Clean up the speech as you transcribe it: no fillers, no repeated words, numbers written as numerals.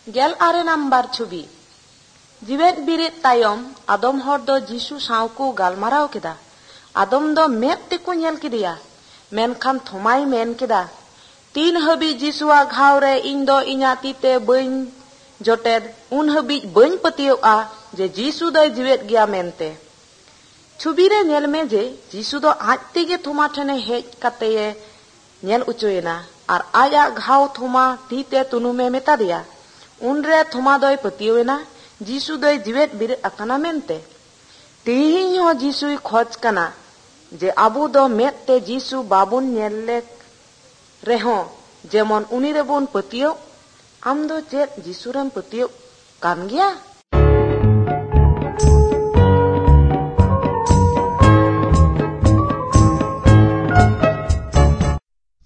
गेल आरे number छुबी जीवेत बिरित तायम आदम हर दो जीसु साव को गालमाराव केदा। आदम दो मेद तेको नेल केदिया मेनखान थमाय मेन केदा तीन हबी जीसुआ घाव रे इन दो इना तीते बइन जोटेद उन हबी बइन पतियोआ जे जीसु दो जीवेत गया मेनते। छुबी रे नेल में जे जीसु दो आज तेगे थमा ठने हेज कते नेल उचोयना और आया घाव थमा तीते तुनुमे मेता दिया उनरे थमा दोय पतियोना जीसु दोय जीवेत बिरित अकाना मेनते। तिहिं हो जीसुई खोज कना जे आबू दो मेद ते जीसु बाबुन नेले रेहो जेमन उनी रे बोन पतियो आम दो चेत जीसु रेम पतियो कान गया।